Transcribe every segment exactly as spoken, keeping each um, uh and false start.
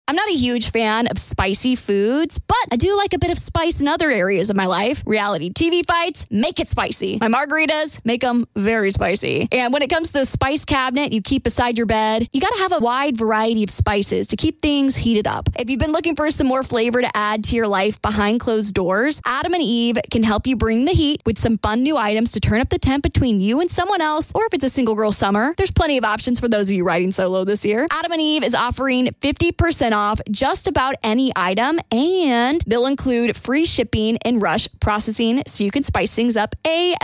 I'm not a huge fan of spicy foods, but I do like a bit of spice in other areas of my life. Reality T V fights, make it spicy. My margaritas, make them very spicy. And when it comes to the spice cabinet you keep beside your bed, you gotta have a wide variety of spices to keep things heated up. If you've been looking for some more flavor to add to your life behind closed doors, Adam and Eve can help you bring the heat with some fun new items to turn up the temp between you and someone else, or if it's a single girl summer, there's plenty of options for those of you riding solo this year. Adam and Eve is offering fifty percent off just about any item, and they'll include free shipping and rush processing so you can spice things up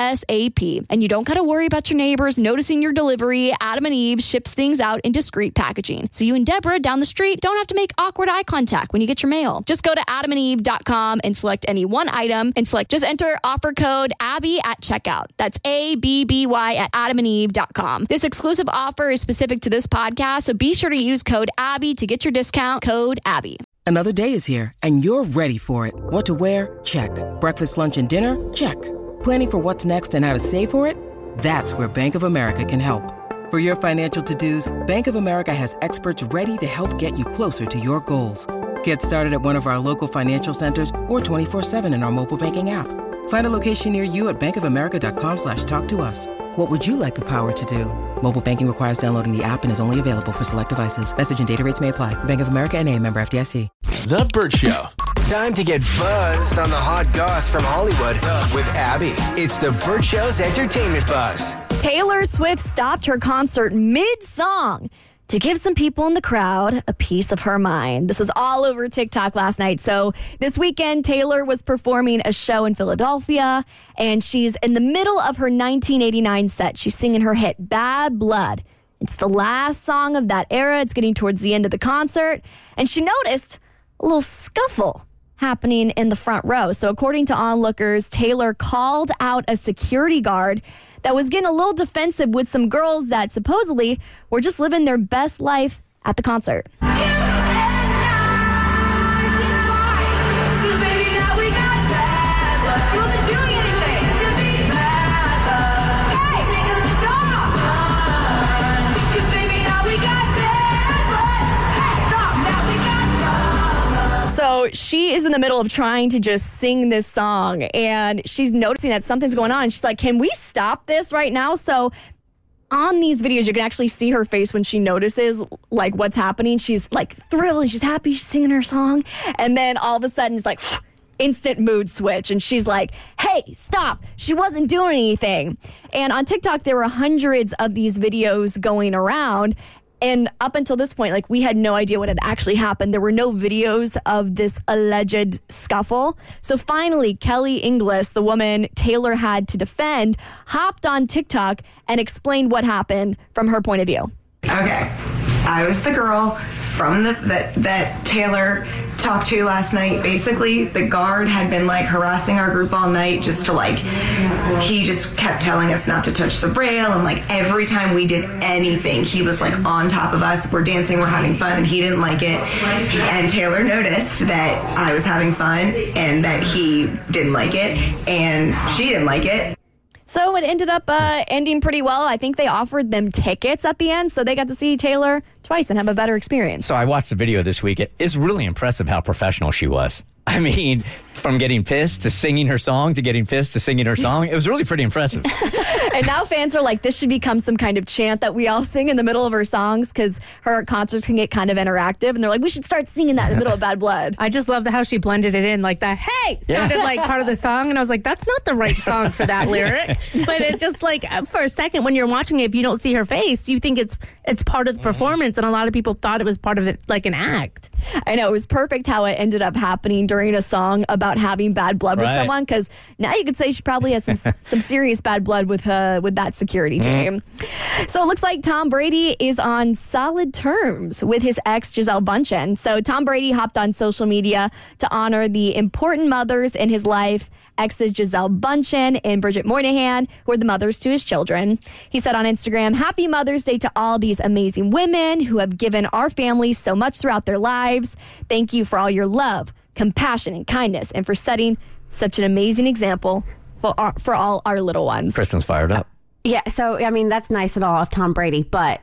ASAP. And you don't got to worry about your neighbors noticing your delivery. Adam and Eve ships things out in discreet packaging, so you and Deborah down the street don't have to make awkward eye contact when you get your mail. Just go to adam and eve dot com and select any one item and select, just enter offer code Abby at checkout. That's A B B Y at adam and eve dot com. This exclusive offer is specific to this podcast, so be sure to use code Abby to get your discount. Code Abby. Another day is here, and you're ready for it. What to wear? Check. Breakfast, lunch, and dinner? Check. Planning for what's next and how to save for it? That's where Bank of America can help. For your financial to-dos, Bank of America has experts ready to help get you closer to your goals. Get started at one of our local financial centers or twenty-four seven in our mobile banking app. Find a location near you at bankofamerica.com slash talk to us. What would you like the power to do? Mobile banking requires downloading the app and is only available for select devices. Message and data rates may apply. Bank of America N A, member F D I C. The Burt Show. Time to get buzzed on the hot goss from Hollywood with Abby. It's the Burt Show's entertainment buzz. Taylor Swift stopped her concert mid-song to give some people in the crowd a piece of her mind. This was all over TikTok last night. So this weekend, Taylor was performing a show in Philadelphia, and she's in the middle of her nineteen eighty-nine set. She's singing her hit, Bad Blood. It's the last song of that era. It's getting towards the end of the concert, and she noticed a little scuffle happening in the front row. So according to onlookers, Taylor called out a security guard that was getting a little defensive with some girls that supposedly were just living their best life at the concert. So she is in the middle of trying to just sing this song, and she's noticing that something's going on. She's like, can we stop this right now? So on these videos, you can actually see her face when she notices like what's happening. She's like thrilled and she's happy. She's singing her song. And then all of a sudden it's like instant mood switch. And she's like, hey, stop. She wasn't doing anything. And on TikTok, there were hundreds of these videos going around. And up until this point, like, we had no idea what had actually happened. There were no videos of this alleged scuffle. So finally, Kelly Inglis, the woman Taylor had to defend, hopped on TikTok and explained what happened from her point of view. Okay. I was the girl from the that, that Taylor talked to last night. Basically, the guard had been like harassing our group all night just to like, he just kept telling us not to touch the rail, and like every time we did anything, he was like on top of us. We're dancing, we're having fun, and he didn't like it. And Taylor noticed that I was having fun and that he didn't like it, and she didn't like it. So it ended up uh, ending pretty well. I think they offered them tickets at the end, so they got to see Taylor twice and have a better experience. So I watched the video this week. It is really impressive how professional she was. I mean, from getting pissed to singing her song to getting pissed to singing her song, it was really pretty impressive. And now fans are like, this should become some kind of chant that we all sing in the middle of her songs, because her concerts can get kind of interactive. And they're like, we should start singing that in the middle of Bad Blood. I just love how she blended it in, like that, hey, sounded yeah. like part of the song. And I was like, that's not the right song for that lyric. But it just like, for a second, when you're watching it, if you don't see her face, you think it's it's part of the performance. And a lot of people thought it was part of it, like an act. I know, it was perfect how it ended up happening during a song about having bad blood with right. someone, because now you could say she probably has some some serious bad blood with her, with that security team. Mm. So it looks like Tom Brady is on solid terms with his ex, Gisele Bündchen. So Tom Brady hopped on social media to honor the important mothers in his life, exes Gisele Bündchen and Bridget Moynihan, who are the mothers to his children. He said on Instagram, happy Mother's Day to all these amazing women who have given our family so much throughout their lives. Thank you for all your love, compassion, and kindness, and for setting such an amazing example for, our, for all our little ones. Kristen's fired up. Yeah, so, I mean, that's nice and all of Tom Brady, but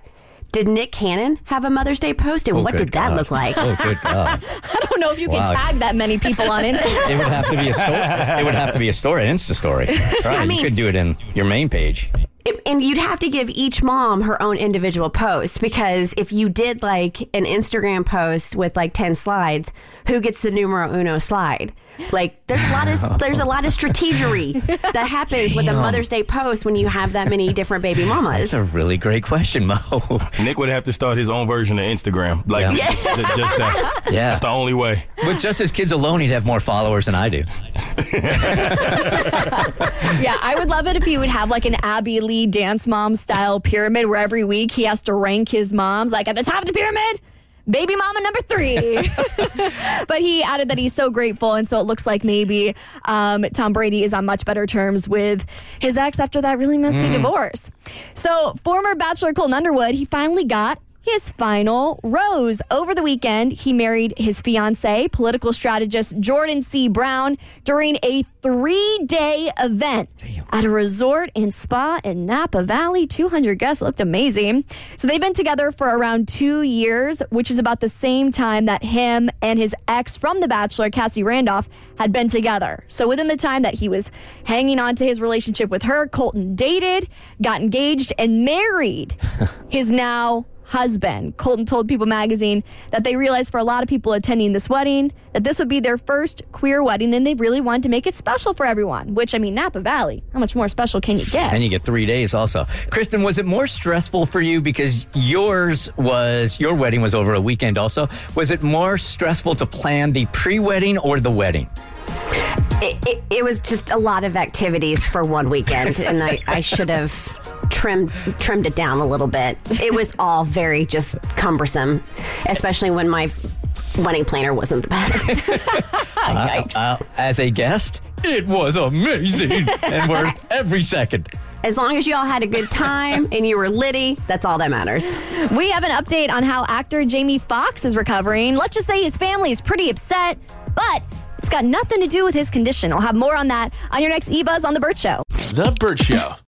Did Nick Cannon have a Mother's Day post, and Oh, what good did that God. look like? Oh, good God. I don't know if you Wow. can tag that many people on Instagram. It would have to be a story. It would have to be a story, an Insta story. Right? mean- you could do it in your main page. It- and you'd have to give each mom her own individual post, because if you did like an Instagram post with like ten slides, who gets the numero uno slide? Like there's a lot of there's a lot of strategery that happens with a Damn. Mother's Day post when you have that many different baby mamas. That's a really great question, Mo. Nick would have to start his own version of Instagram. Like, Yeah. just, just that. Yeah. That's the only way. With just his kids alone, he'd have more followers than I do. Yeah, I would love it if he would have like an Abby Lee Dance Mom style pyramid where every week he has to rank his moms. Like at the top of the pyramid, baby mama number three. But he added that he's so grateful. And so it looks like maybe um, Tom Brady is on much better terms with his ex after that really messy Mm. divorce. So former Bachelor Colton Underwood, he finally got his final rose. Over the weekend, he married his fiancee, political strategist Jordan C. Brown, during a three-day event at a resort and spa in Napa Valley. two hundred guests. Looked amazing. So they've been together for around two years, which is about the same time that him and his ex from The Bachelor, Cassie Randolph, had been together. So within the time that he was hanging on to his relationship with her, Colton dated, got engaged, and married his now husband. Colton told People magazine that they realized for a lot of people attending this wedding that this would be their first queer wedding, and they really wanted to make it special for everyone, which, I mean, Napa Valley, how much more special can you get? And you get three days also. Kristen, was it more stressful for you because yours was, your wedding was over a weekend also? Was it more stressful to plan the pre-wedding or the wedding? It, it, it was just a lot of activities for one weekend, and I, I should have trimmed trimmed it down a little bit. It was all very just cumbersome, especially when my wedding planner wasn't the best. Yikes. Uh, as a guest, it was amazing and worth every second. As long as you all had a good time and you were litty, that's all that matters. We have an update on how actor Jamie Foxx is recovering. Let's just say his family is pretty upset, but it's got nothing to do with his condition. We'll have more on that on your next E-Buzz on The Burt Show. The Burt Show.